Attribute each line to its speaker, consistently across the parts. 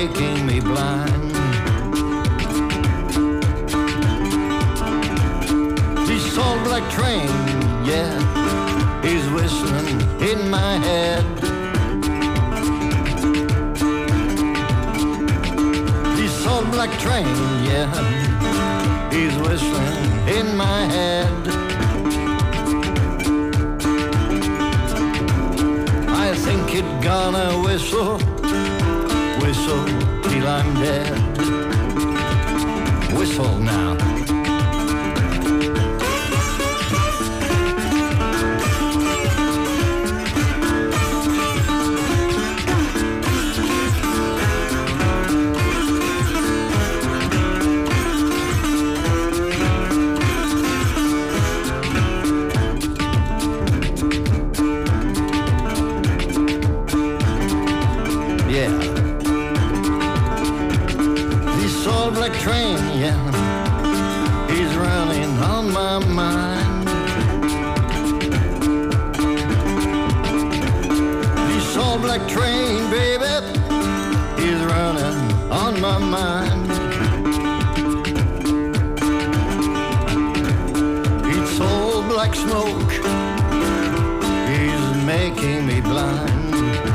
Speaker 1: making me blind. This old black train, yeah, he's whistling in my head. This old black train, yeah, he's whistling in my head. I think it's gonna whistle, whistle till I'm dead. Whistle now. Train, yeah, he's running on my mind. This old black train, baby, he's running on my mind. It's old black smoke, he's making me blind.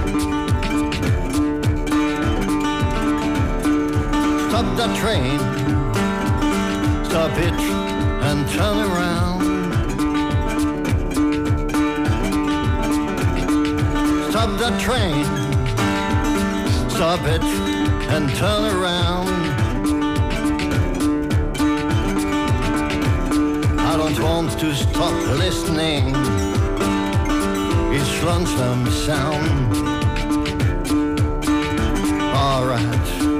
Speaker 1: Stop the train, stop it and turn around. Stop the train, stop it and turn around. I don't want to stop listening, it's lonesome sound. All right.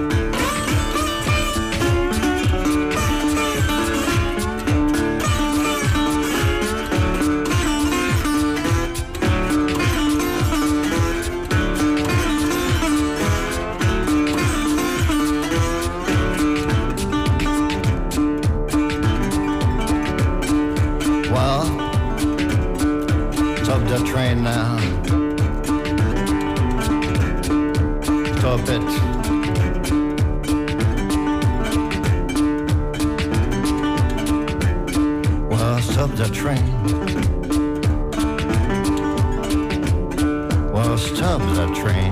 Speaker 1: The train now, stop it. Well, stop the train. Well, stop the train.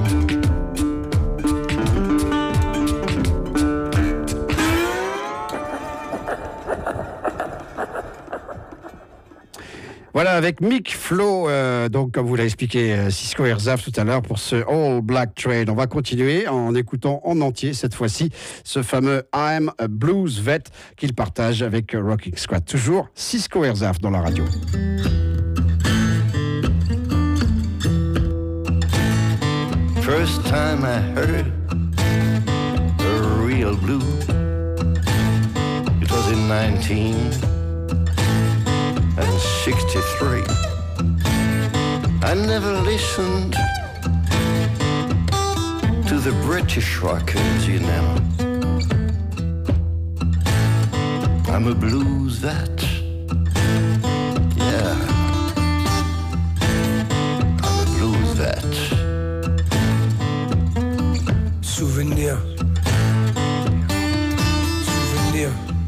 Speaker 2: Voilà, avec Mick Flo, donc comme vous l'avez expliqué Cisco Herzaf tout à l'heure pour ce All Black Train. On va continuer en écoutant en entier cette fois-ci ce fameux I'm a Blues Vet qu'il partage avec Rocking Squad. Toujours Cisco Herzaf dans la radio.
Speaker 1: First time I heard a real blues, it was in 1963. I never listened to the British rockers, you know. I'm a blues vet, yeah. I'm a blues vet.
Speaker 3: Souvenir, souvenir,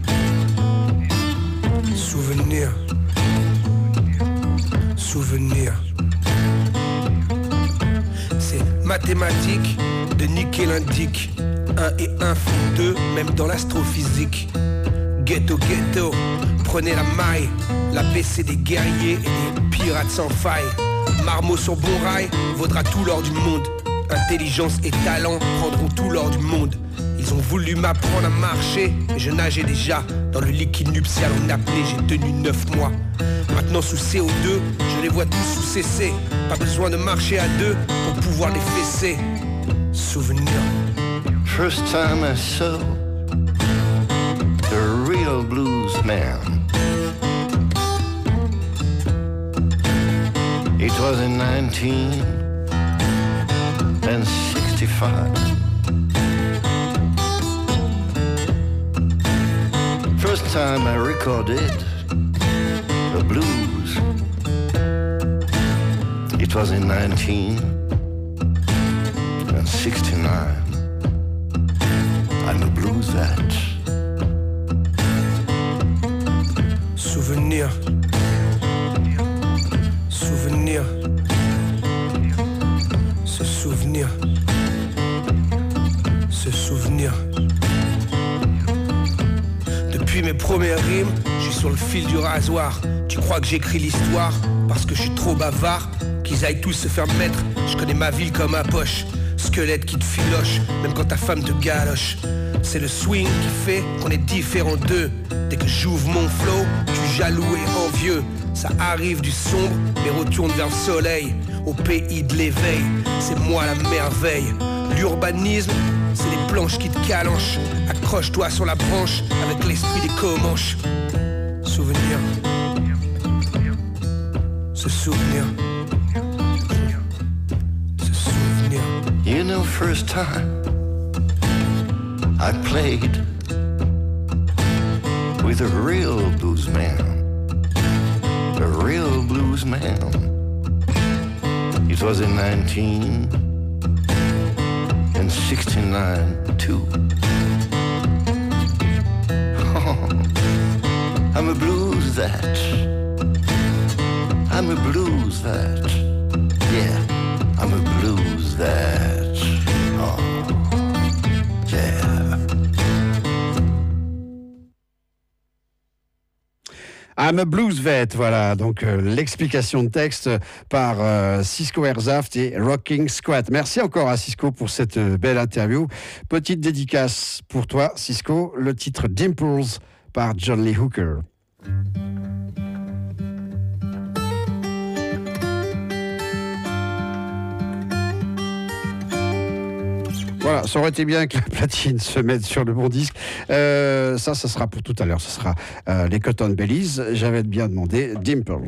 Speaker 3: souvenir, souvenir. C'est mathématique de niquer l'indique. 1 et 1 font 2, même dans l'astrophysique. Ghetto, ghetto, prenez la maille. La BC des guerriers et des pirates sans faille. Marmot sur bon rail vaudra tout l'or du monde. Intelligence et talent prendront tout l'or du monde. Ils ont voulu m'apprendre à marcher, mais je nageais déjà dans le liquide nuptial en apnée. J'ai tenu 9 mois. Maintenant sous CO2, je les vois tous sous CC. Pas besoin de marcher à deux pour pouvoir les fesser. Souvenir.
Speaker 1: First time I saw the real blues man. It was in 1965. First time I recorded the blues. It was in 1969. blues vet.
Speaker 3: Souvenir. Souvenir. Se souvenir. Se souvenir. Depuis mes premières rimes, je suis sur le fil du rasoir. Tu crois que j'écris l'histoire parce que je suis trop bavard? Qu'ils aillent tous se faire mettre, je connais ma ville comme ma poche. Squelette qui te filoche, même quand ta femme te galoche. C'est le swing qui fait qu'on est différents d'eux. Dès que j'ouvre mon flow, je suis jaloux et envieux. Ça arrive du sombre, mais retourne vers le soleil. Au pays de l'éveil, c'est moi la merveille. L'urbanisme, c'est les planches qui te calanchent. Accroche-toi sur la branche avec l'esprit des Comanches. Souvenir. Se souvenir. Se souvenir.
Speaker 1: You know, first time I played with a real blues man. A real blues man. It was in 1969 too. Oh, I'm a blues vet. I'm a blues vet. Yeah, I'm a blues vet. Oh, yeah.
Speaker 2: I'm a blues vet, voilà, donc l'explication de texte par Cisco Airzaft et Rocking Squat. Merci encore à Cisco pour cette belle interview. Petite dédicace pour toi, Cisco, le titre Dimples par John Lee Hooker. Voilà, ça aurait été bien que la platine se mette sur le bon disque. Ça sera pour tout à l'heure. Ça sera les Cotton Bellies. J'avais bien demandé Dimples.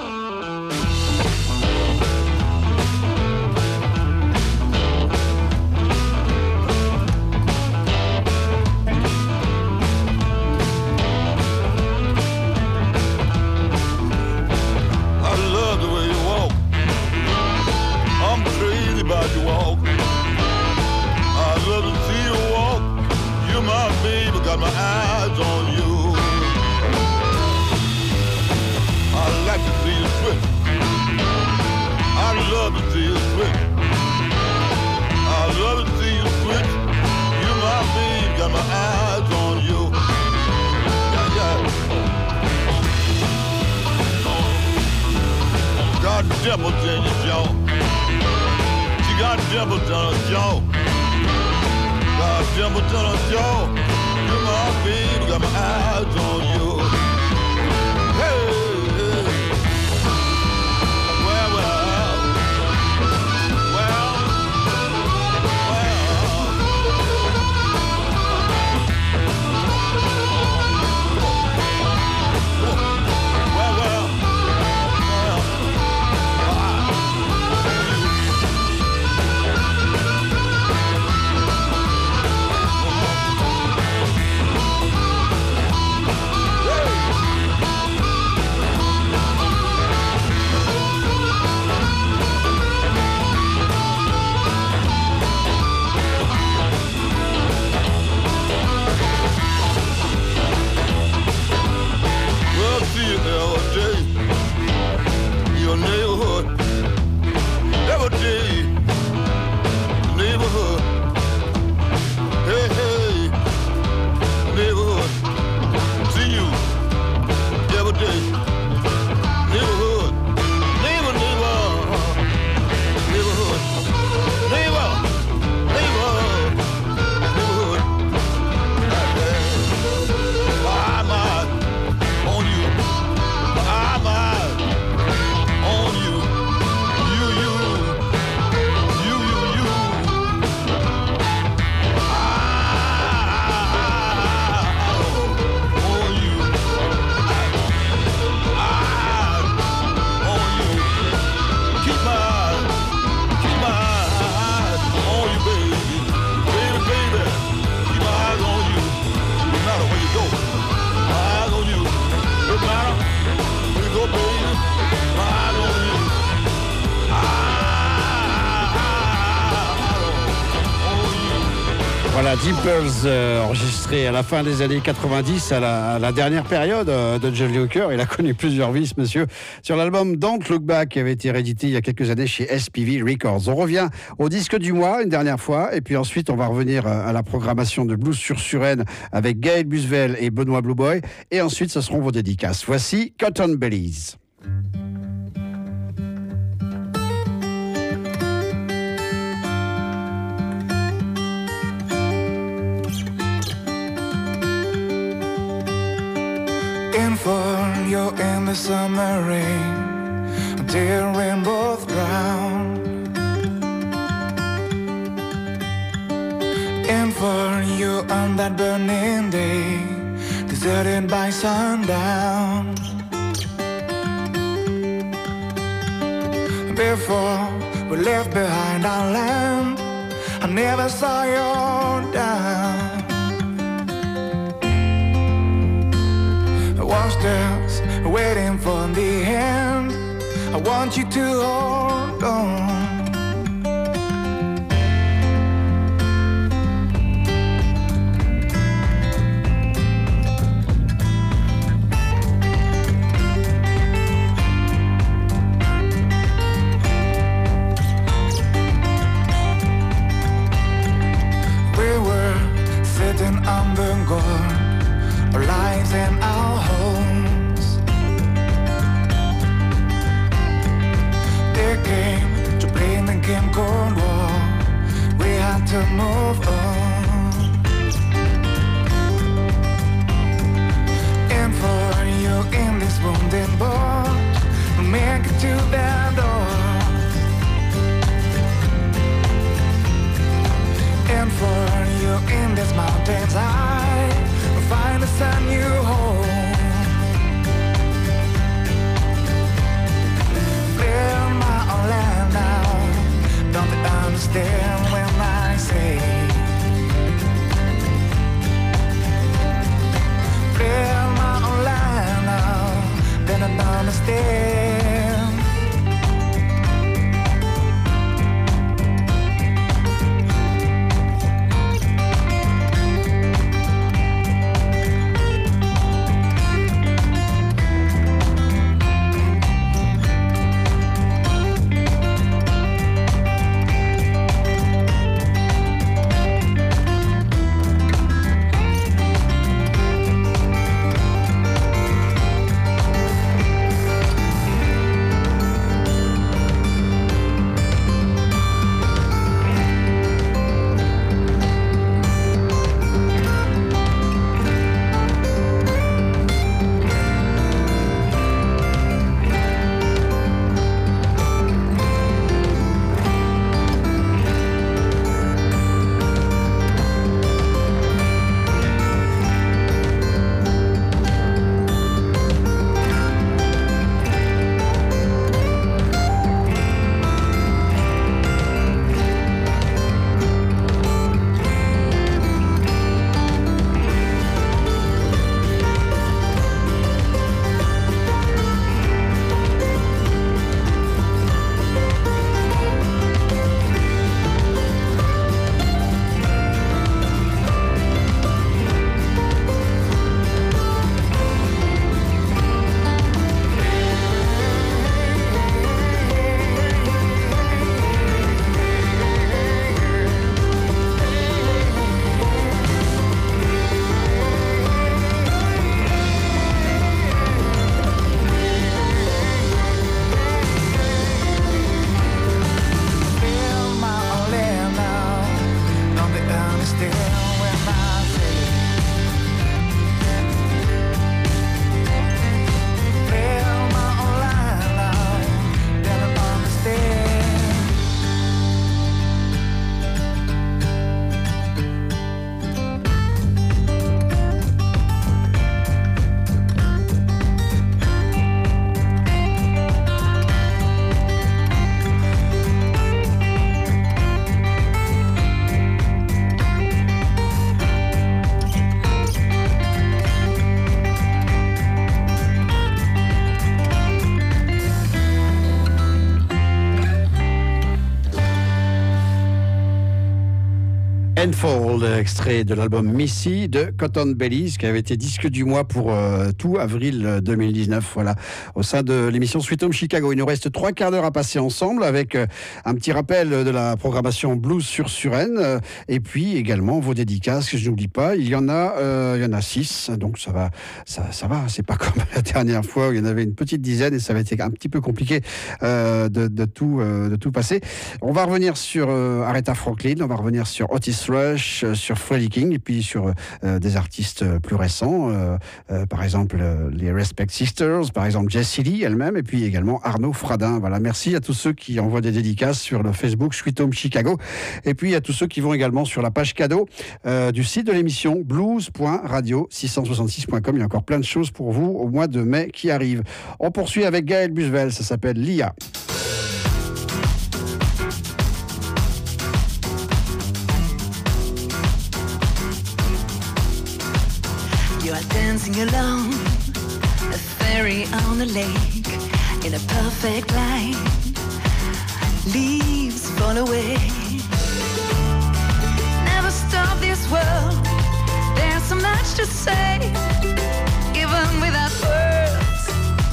Speaker 4: Dimples in your jaw. She got dimples in her jaw. Got dimples in her jaw. You my baby, got my eyes on you. Hey, hey. Well, well, well, well, well.
Speaker 2: Voilà, Dimples, enregistré à la fin des années 90, à la dernière période de Johnny Hooker. Il a connu plusieurs vies, monsieur, sur l'album Don't Look Back, qui avait été réédité il y a quelques années chez SPV Records. On revient au disque du mois, une dernière fois, et puis ensuite, on va revenir à la programmation de Blues sur Suresnes avec Gaël Busvel et Benoît Blueboy, et ensuite, ce seront vos dédicaces. Voici Cotton Bellies.
Speaker 5: For you in the summer rain, until rainbows drown. And for you on that burning day, deserted by sundown. Before we left behind our land, I never saw you down. Was just waiting for the end. I want you to hold on. We were sitting on the guard, our lives and our homes. They came to play the game Cold War. We had to move on. And for you in this wounded boat, we'll make it to the door. And for you in this mountain's high, we'll find the sun you hold. Feel my own land now. Don't they understand when I say? Feel my own land now. They don't understand.
Speaker 2: Enfold, extrait de l'album Missy de Cotton Bellies, qui avait été disque du mois pour tout avril 2019. Voilà, au sein de l'émission Sweet Home Chicago. Il nous reste 3 quarts d'heure à passer ensemble avec un petit rappel de la programmation Blues sur Suresnes et puis également vos dédicaces, que je n'oublie pas. Il y en a 6, donc ça va. C'est pas comme la dernière fois où il y en avait une petite dizaine et ça avait été un petit peu compliqué de tout passer. On va revenir sur Aretha Franklin, on va revenir sur Otis Rush, sur Freddie King et puis sur des artistes plus récents, par exemple les Respect Sisters, par exemple Jessie Lee elle-même et puis également Arnaud Fradin. Voilà, merci à tous ceux qui envoient des dédicaces sur le Facebook Sweet Home Chicago et puis à tous ceux qui vont également sur la page cadeau du site de l'émission blues.radio666.com. Il y a encore plein de choses pour vous au mois de mai qui arrive. On poursuit avec Gaël Busvel, ça s'appelle Lia.
Speaker 6: You are dancing alone, a ferry on the lake, in a perfect line, leaves fall away. Never stop this world, there's so much to say, even without words.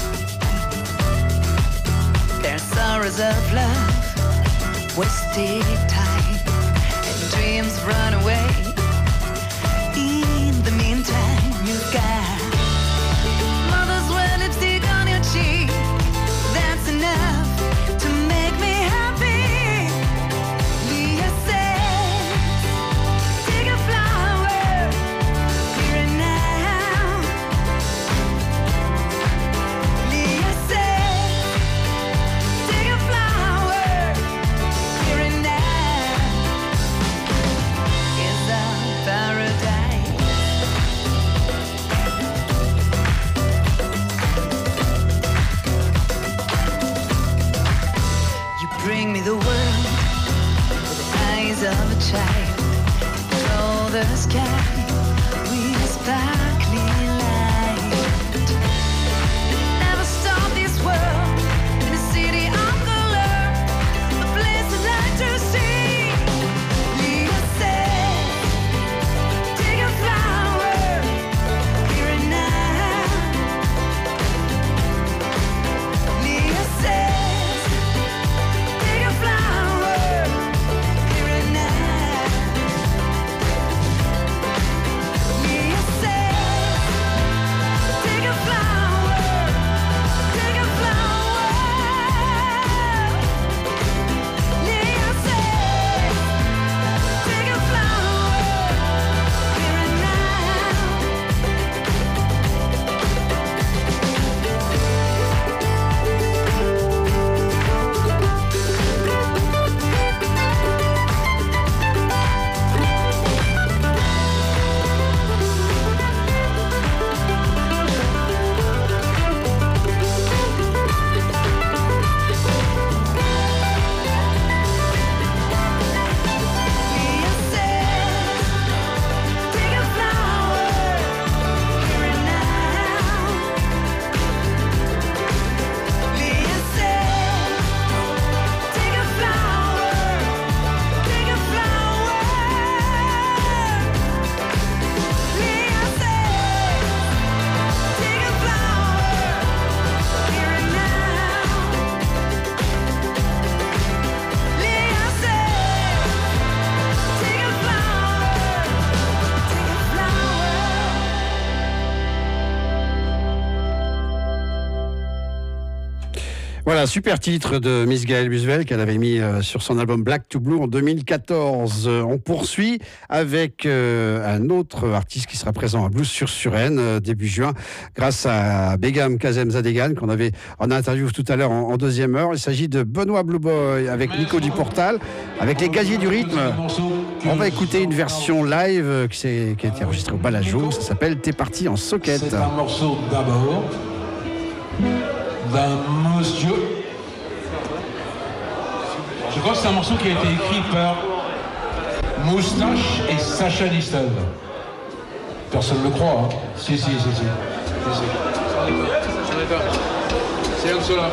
Speaker 6: There's sorrows of love, wasted time, and dreams run away. In the meantime, you've got mother's wet lipstick on your cheek. That's enough to make me happy. Leah says, take a flower here and now. Leah says, take a flower here and now. Is our paradise? Bring me the world with the eyes of a child. Control the sky with sparkling light. Never stop this world in a city of color, a place I'd like to see. Leah says, take a flower here and now. Leah says,
Speaker 2: Voilà, super titre de Miss Gaëlle Busvel qu'elle avait mis sur son album Black to Blue en 2014. On poursuit avec un autre artiste qui sera présent à Blues sur Suresnes début juin grâce à Begum Kazem Zadegan qu'on avait en interview tout à l'heure en deuxième heure. Il s'agit de Benoît Blue Boy avec Nico du Portal, avec les Gaziers du Rythme. On va écouter une version live qui a été enregistrée au Balajo. Ça s'appelle T'es parti en socket.
Speaker 7: C'est un morceau d'abord d'un monsieur. Je crois que c'est un morceau qui a été écrit par Moustache et Sacha Distel. Personne ne le croit, hein. Si. J'en ai pas. C'est un de ceux-là.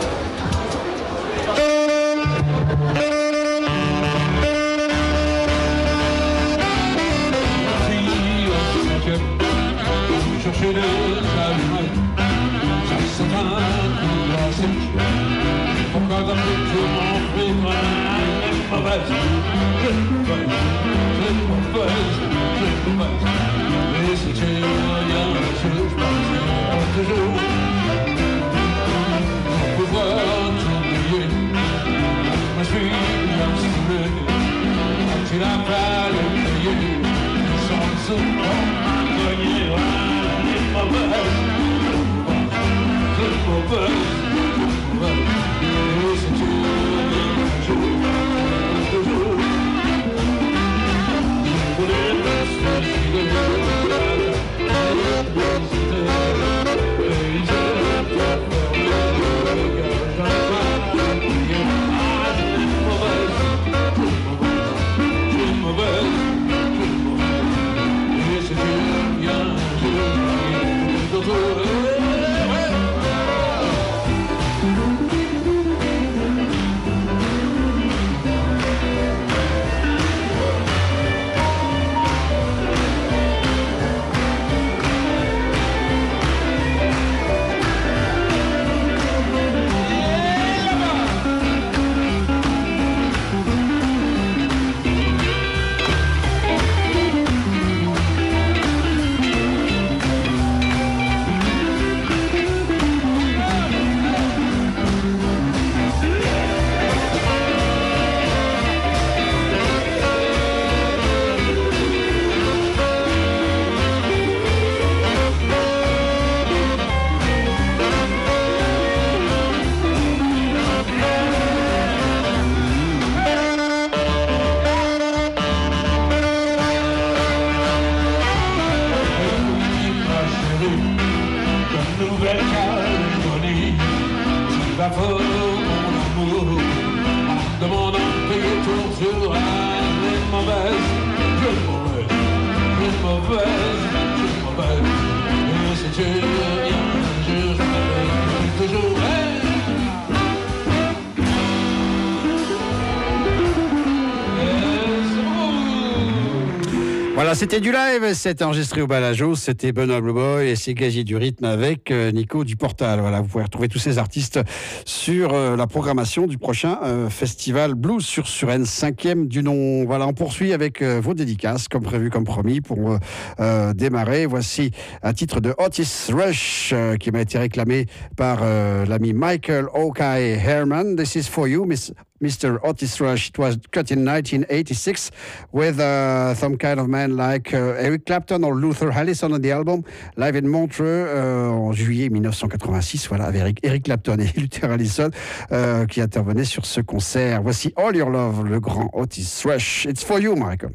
Speaker 2: Voilà, c'était du live, c'était enregistré au Balajo, c'était Benoît Blue Boy et c'est Gazier du rythme avec Nico du Portal. Voilà, vous pouvez retrouver tous ces artistes sur la programmation du prochain festival Blues sur Suresnes, 5e du nom. Voilà, on poursuit avec vos dédicaces, comme prévu, comme promis, pour démarrer. Voici un titre de Otis Rush qui m'a été réclamé par l'ami Michael Okai Herman. This is for you, Mr. Otis Rush. It was cut in 1986 with some kind of man like Eric Clapton or Luther Allison on the album, live in Montreux en juillet 1986. Voilà, avec Eric Clapton et Luther Allison qui intervenaient sur ce concert. Voici All Your Love, le grand Otis Rush. It's for you, Michael.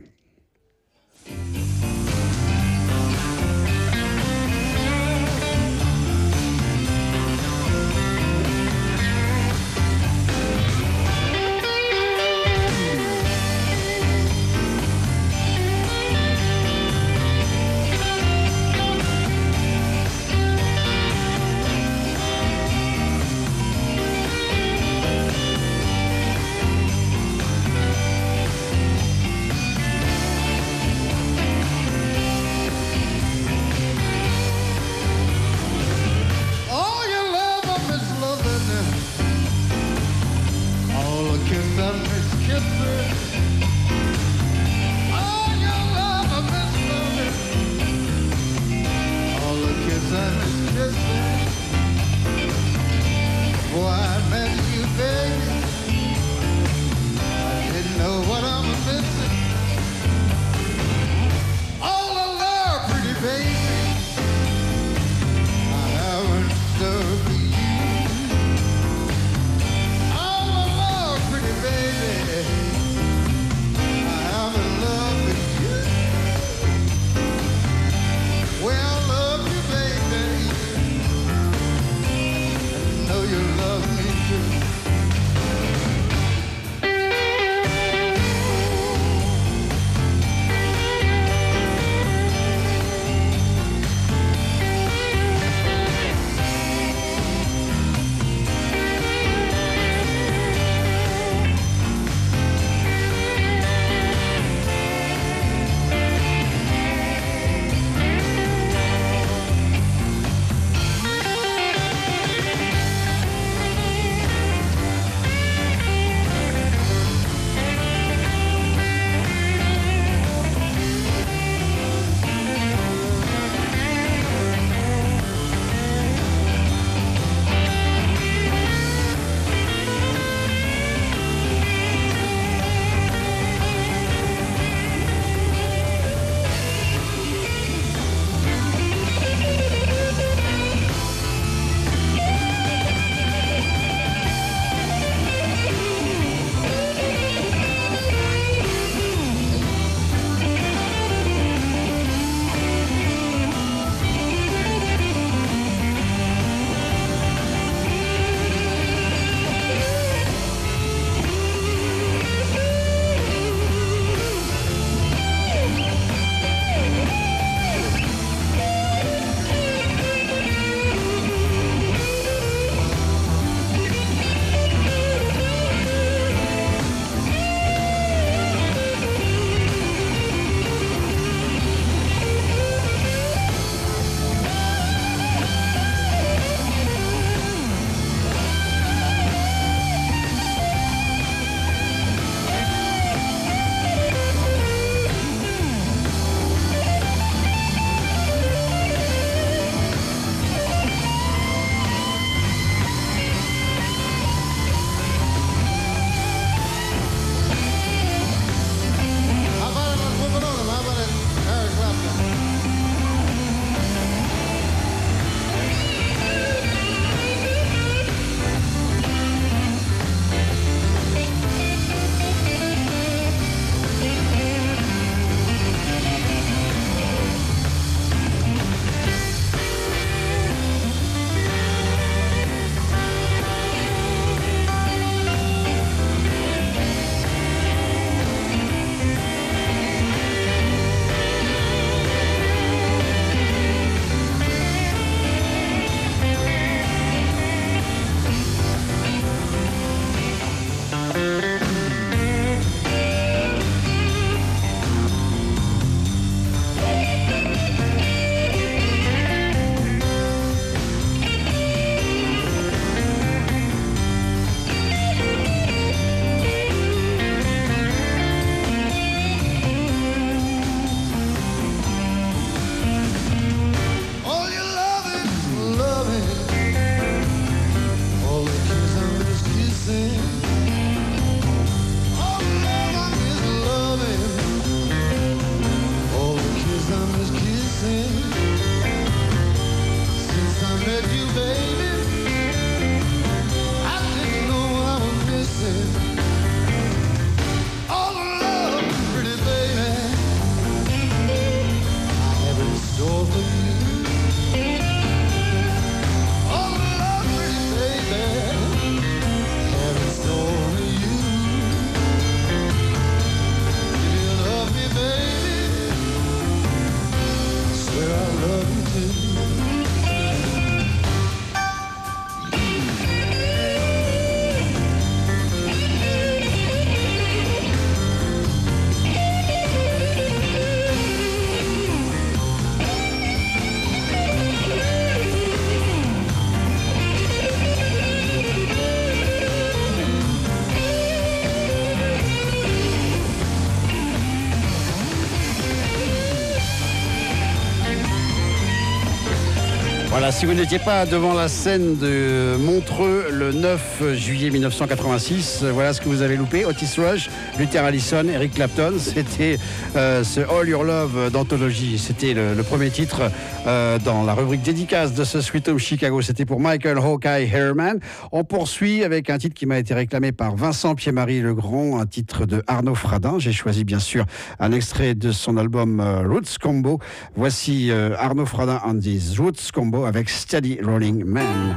Speaker 2: Voilà, si vous n'étiez pas devant la scène de Montreux le 9 juillet 1986, voilà ce que vous avez loupé. Otis Rush, Luther Allison, Eric Clapton, c'était ce All Your Love d'Anthologie. C'était le premier titre dans la rubrique dédicace de ce Sweet Home Chicago. C'était pour Michael Hawkeye Herman. On poursuit avec un titre qui m'a été réclamé par Vincent Pied-Marie Legrand, un titre de Arnaud Fradin. J'ai choisi bien sûr un extrait de son album Roots Combo. Voici Arnaud Fradin and his Roots Combo avec Steady Rolling Man.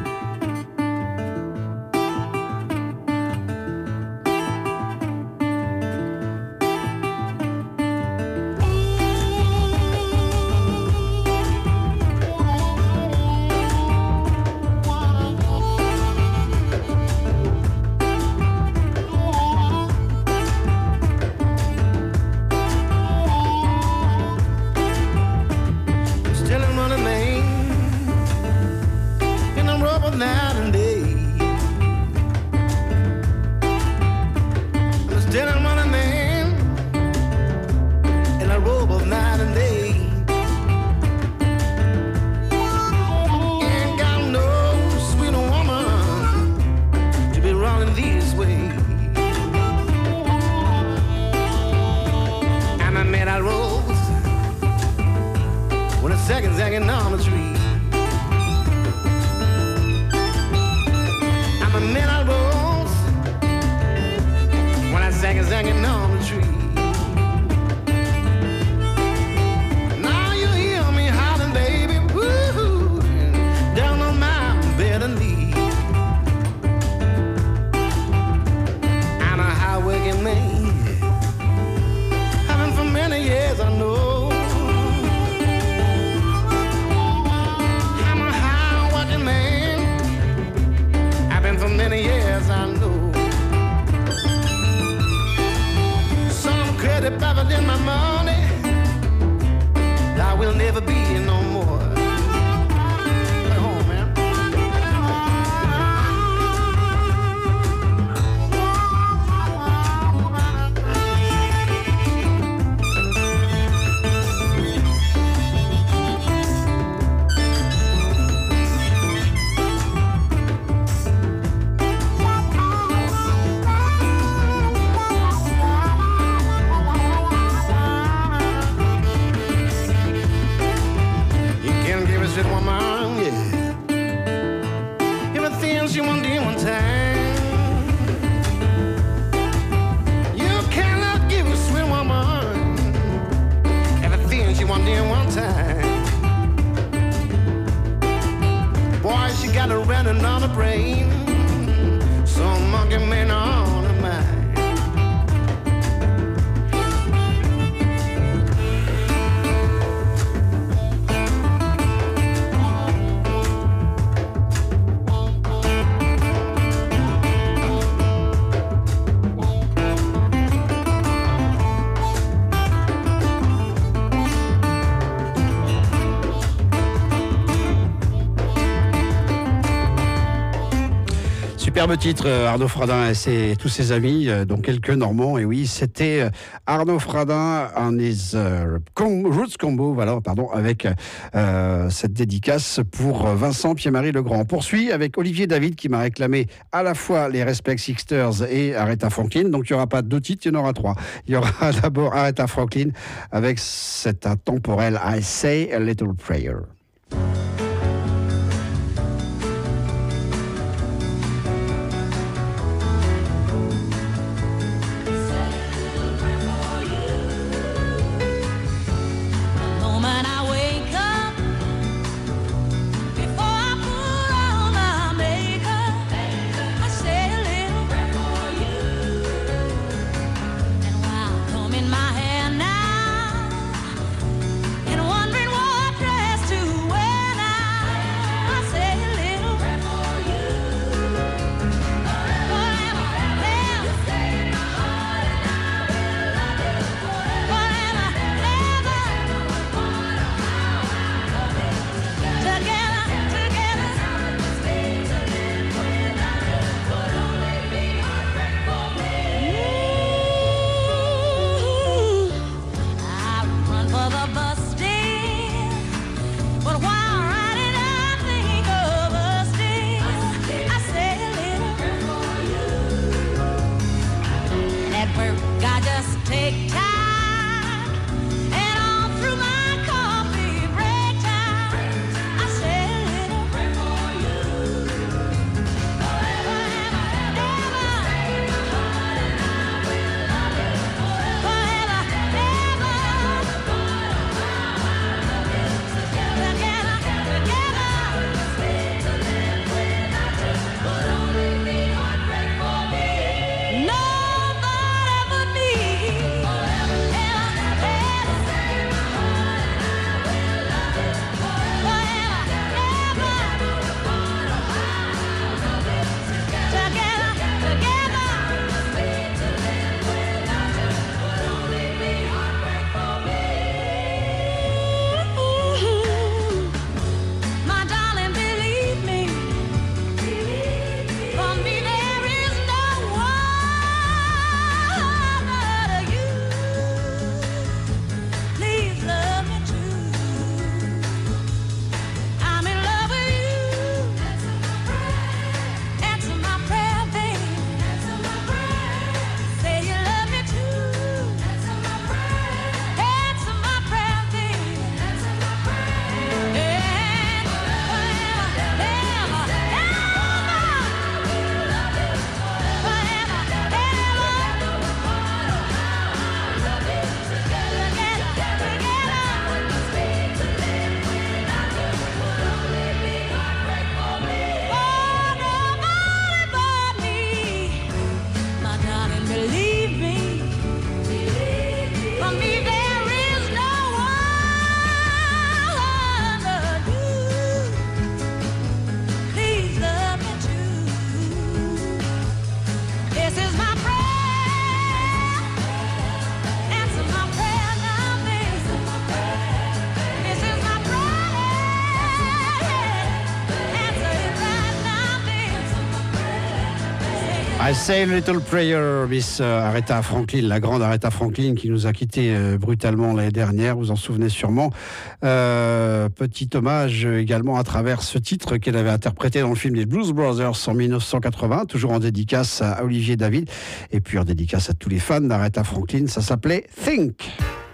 Speaker 2: Superbe titre, Arnaud Fradin et tous ses amis, dont quelques Normands. Et oui, c'était Arnaud Fradin en his Roots Combo, voilà, pardon, avec cette dédicace pour Vincent Pied-Marie Legrand. On poursuit avec Olivier David qui m'a réclamé à la fois les Respect Sisters et Aretha Franklin. Donc il n'y aura pas deux titres, il y en aura trois. Il y aura d'abord Aretha Franklin avec cet intemporel I Say a Little Prayer.
Speaker 8: But while riding, I think
Speaker 2: I say a little prayer, Miss Aretha Franklin, la grande Aretha Franklin qui nous a quittés brutalement l'année dernière, vous en souvenez sûrement. Petit hommage également à travers ce titre qu'elle avait interprété dans le film des Blues Brothers en 1980, toujours en dédicace à Olivier David et puis en dédicace à tous les fans d'Aretha Franklin, ça s'appelait Think.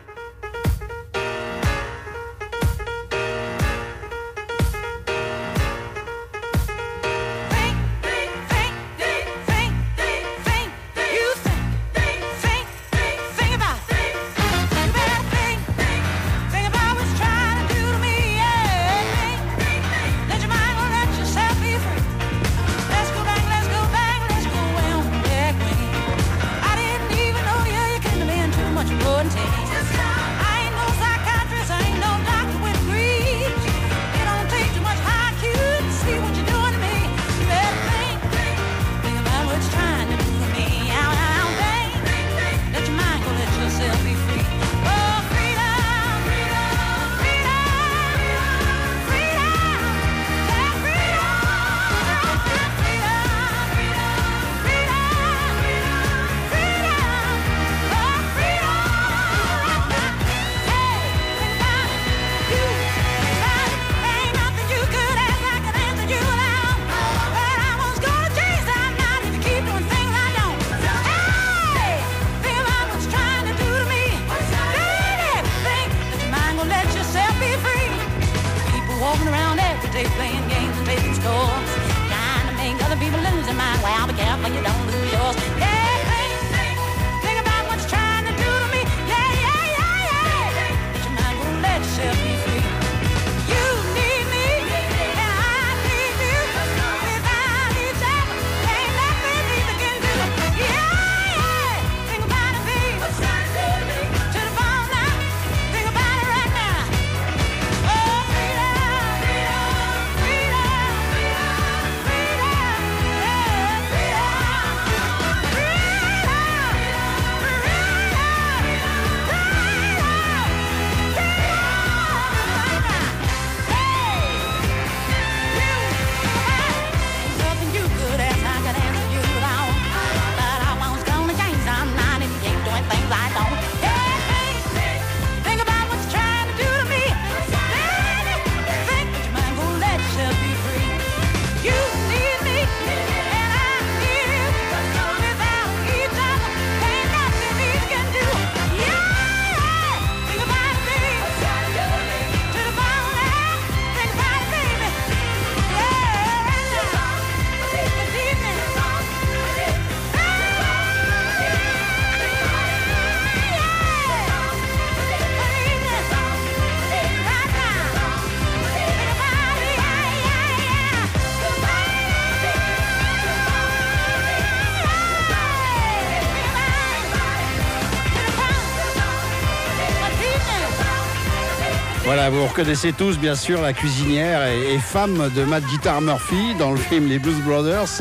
Speaker 2: Voilà, vous reconnaissez tous bien sûr la cuisinière et femme de Matt Guitar Murphy dans le film Les Blues Brothers.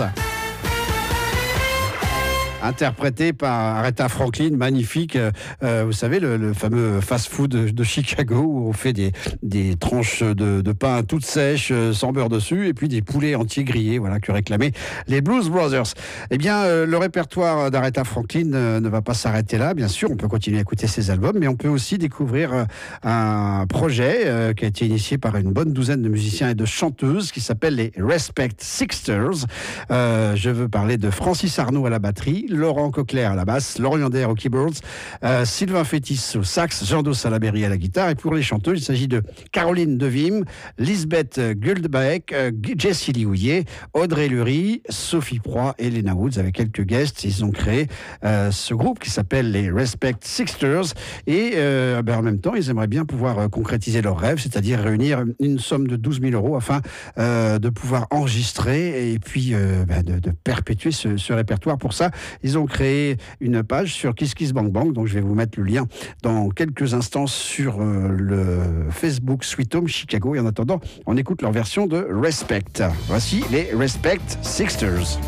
Speaker 2: Interprété par Aretha Franklin, magnifique. Vous savez, le fameux fast-food de Chicago où on fait des tranches de pain toutes sèches, sans beurre dessus, et puis des poulets entiers grillés, voilà, que réclamaient les Blues Brothers. Eh bien, le répertoire d'Aretha Franklin ne va pas s'arrêter là. Bien sûr, on peut continuer à écouter ses albums, mais on peut aussi découvrir un projet qui a été initié par une bonne douzaine de musiciens et de chanteuses qui s'appelle les Respect Sixters. Je veux parler de Francis Arnaud à la batterie, Laurent Coquelaire à la basse, Laurent Daire au keyboards, Sylvain Fétis au sax, Jean Dos Salaberry à la guitare. Et pour les chanteuses, il s'agit de Caroline Devim, Lisbeth Guldbeck, Jessie Liouillet, Audrey Lurie, Sophie Proy et Lena Woods avec quelques guests. Ils ont créé ce groupe qui s'appelle les Respect Sixters. Et en même temps, ils aimeraient bien pouvoir concrétiser leur rêve, c'est-à-dire réunir une somme de 12 000 € afin de pouvoir enregistrer et puis de perpétuer ce répertoire. Pour ça, ils ont créé une page sur Kiss Kiss Bang Bang, donc je vais vous mettre le lien dans quelques instants sur le Facebook Sweet Home Chicago. Et en attendant, on écoute leur version de Respect. Voici les Respect Sixters.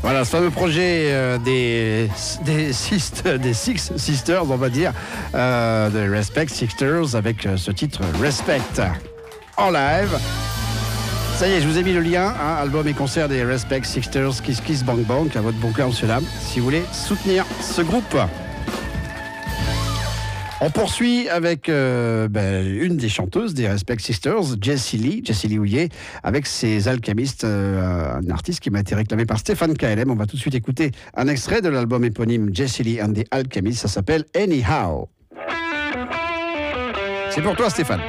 Speaker 2: Voilà, ce fameux projet des Six Sisters, on va dire, de Respect Sisters, avec ce titre Respect en live. Ça y est, je vous ai mis le lien, album et concert des Respect Sisters, Kiss Kiss Bang Bang, à votre bon cœur, monsieur Lam, si vous voulez soutenir ce groupe. On poursuit avec une des chanteuses des Respect Sisters, Jessie Lee Houillet, avec ses alchimistes, un artiste qui m'a été réclamé par Stéphane KLM. On va tout de suite écouter un extrait de l'album éponyme Jessie Lee and the Alchemists. Ça s'appelle Anyhow. C'est pour toi, Stéphane.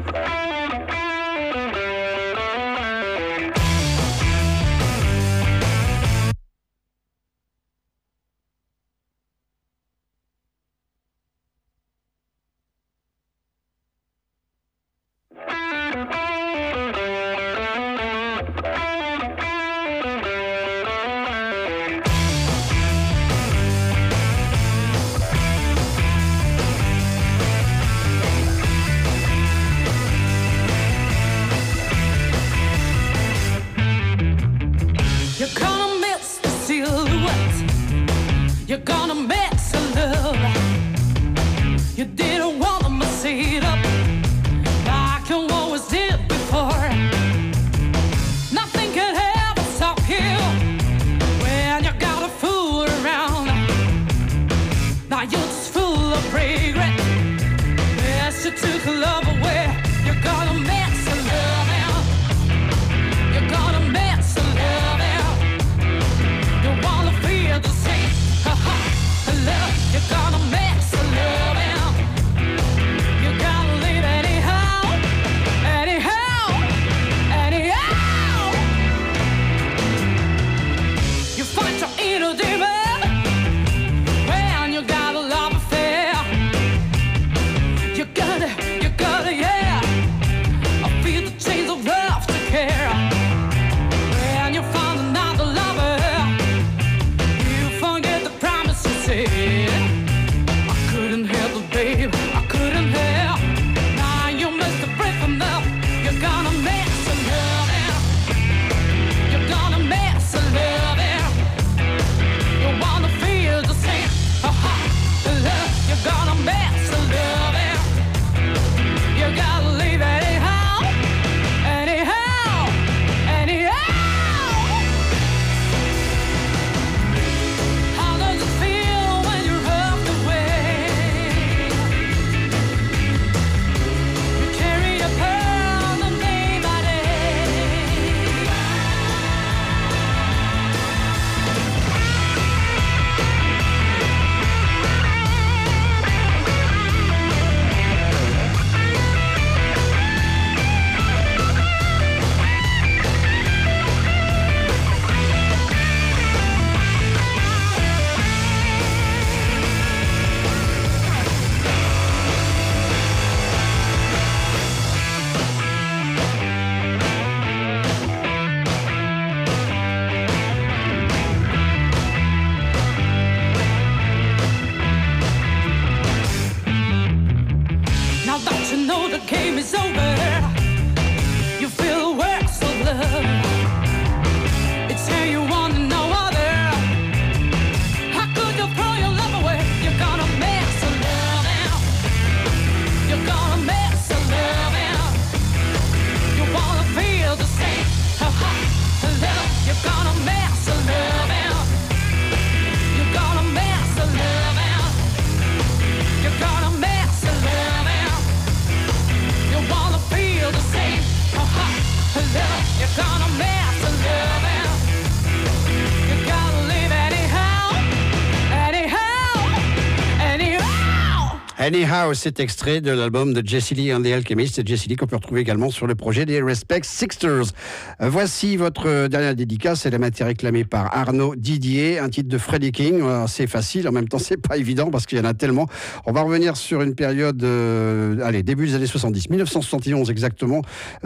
Speaker 2: Anyhow, cet extrait de l'album de Jessie Lee and the Alchemists, Jessie Lee qu'on peut retrouver également sur le projet des Respect Sisters. Voici votre dernière dédicace, elle m'a été réclamée par Arnaud Didier, un titre de Freddie King. C'est facile, en même temps c'est pas évident parce qu'il y en a tellement. On va revenir sur une période, début des années 70, 1971 exactement,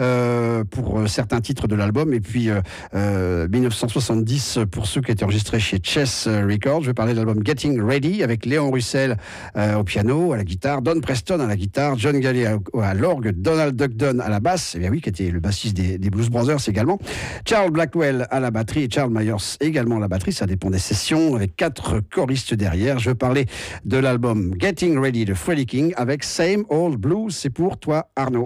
Speaker 2: pour certains titres de l'album, et puis 1970 pour ceux qui étaient enregistrés chez Chess Records. Je vais parler de l'album Getting Ready avec Léon Russell au piano, à la guitare, guitare, Don Preston à la guitare, John Galley à l'orgue, Donald Duckdon à la basse, qui était le bassiste des Blues Brothers également, Charles Blackwell à la batterie et Charles Myers également à la batterie, ça dépend des sessions, avec 4 choristes derrière. Je parlais de l'album Getting Ready de Freddie King avec Same Old Blues, c'est pour toi Arnaud.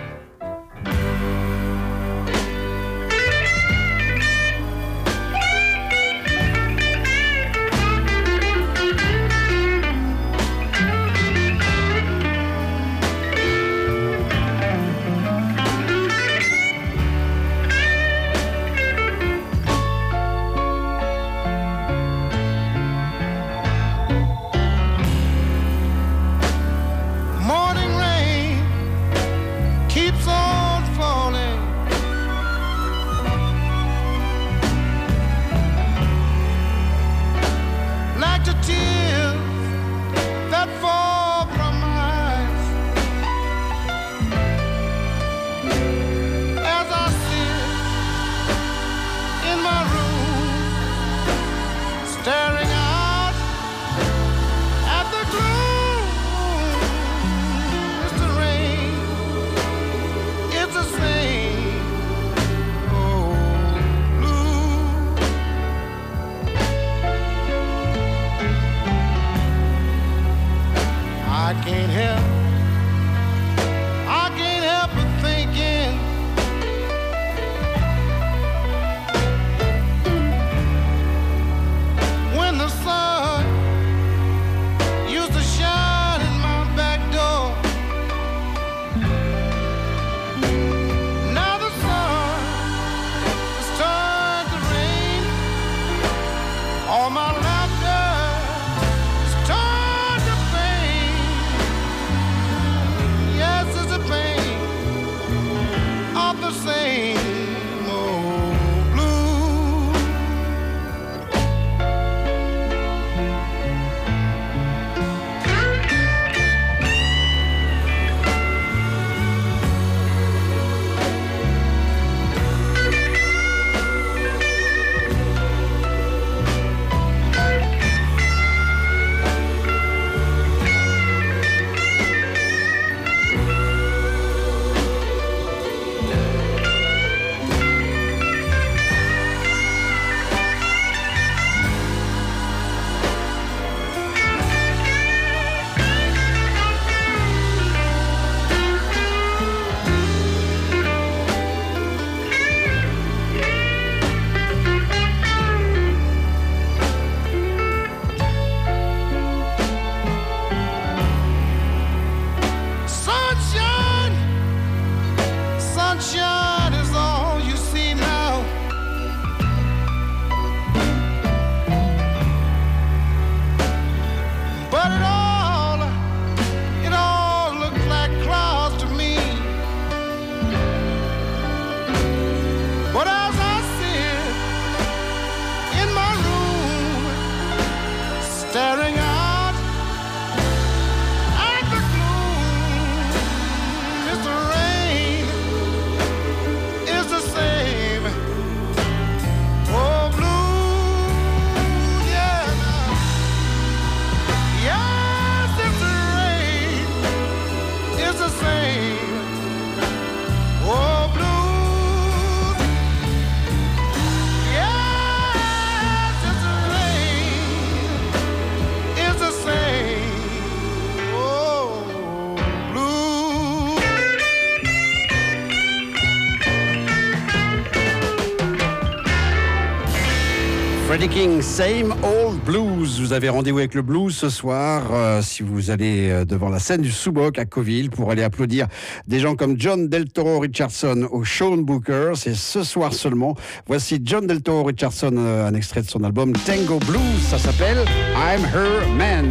Speaker 2: Freddie King, Same Old Blues. Vous avez rendez-vous avec le blues ce soir, si vous allez devant la scène du Soubok à Coville pour aller applaudir des gens comme John Del Toro Richardson au Sean Booker. C'est ce soir seulement. Voici John Del Toro Richardson, un extrait de son album Tango Blues. Ça s'appelle I'm Her Man.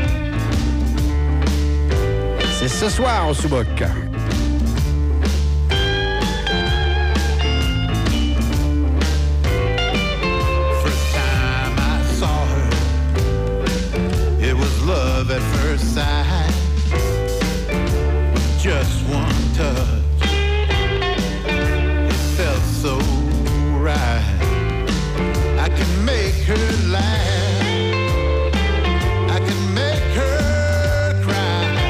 Speaker 2: C'est ce soir au Soubok.
Speaker 8: Love at first sight, just one touch, it felt so right. I can make her laugh, I can make her cry.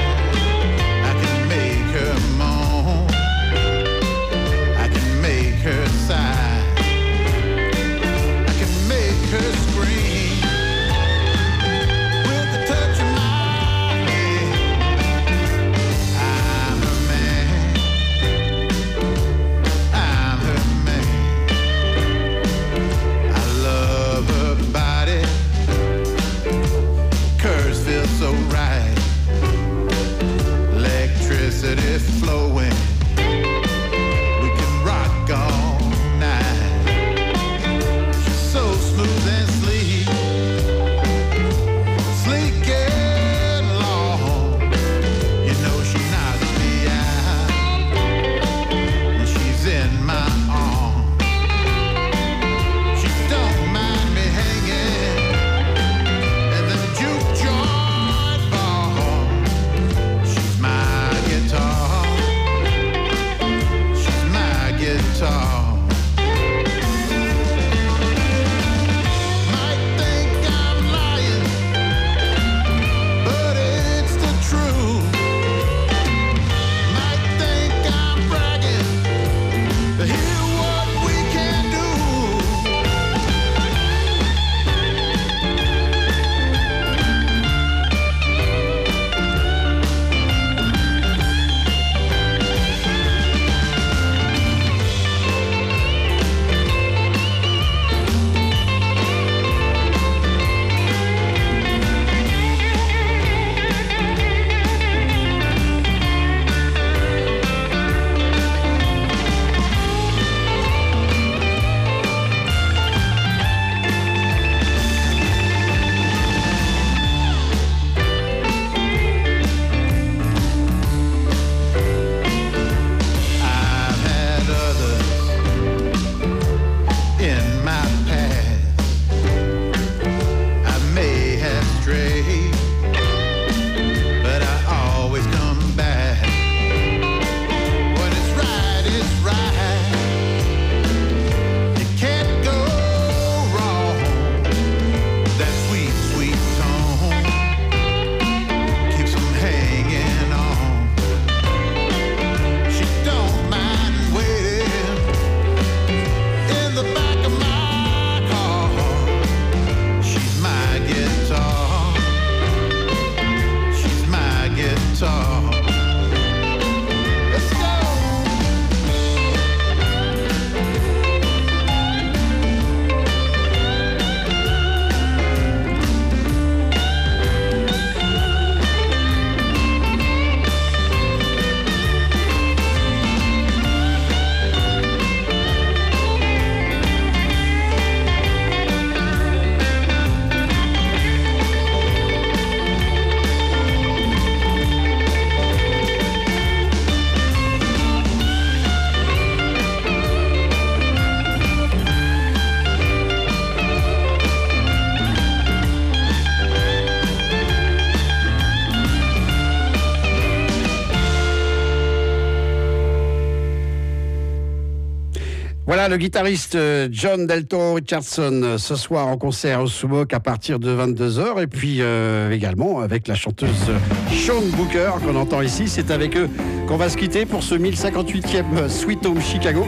Speaker 2: Voilà le guitariste John Delton Richardson ce soir en concert au Subok à partir de 22h et puis également avec la chanteuse Sean Booker qu'on entend ici. C'est avec eux qu'on va se quitter pour ce 1058e Sweet Home Chicago.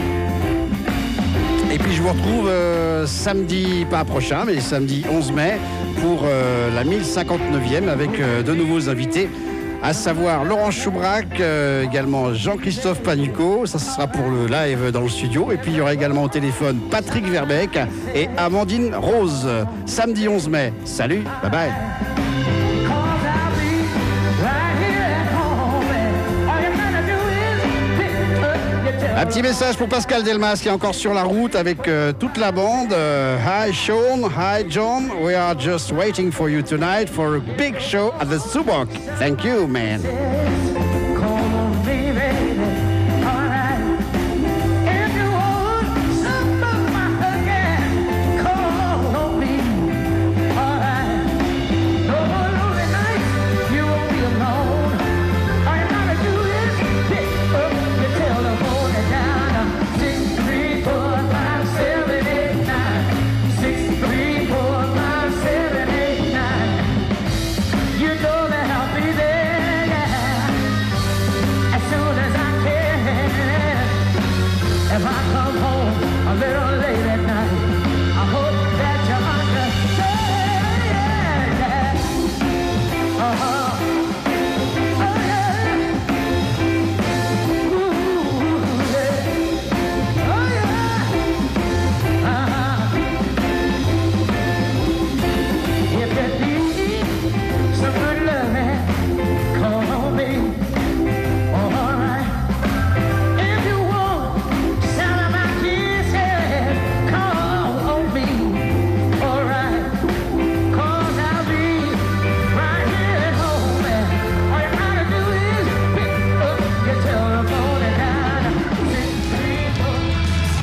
Speaker 2: Et puis je vous retrouve samedi, pas prochain, mais samedi 11 mai pour la 1059e avec de nouveaux invités. À savoir Laurent Choubrac, également Jean-Christophe Panucco, ça ce sera pour le live dans le studio. Et puis il y aura également au téléphone Patrick Verbeek et Amandine Rose. Samedi 11 mai. Salut, bye bye. Un petit message pour Pascal Delmas qui est encore sur la route avec toute la bande. Hi Sean, hi John, we are just waiting for you tonight for a big show at the Subok. Thank you, man.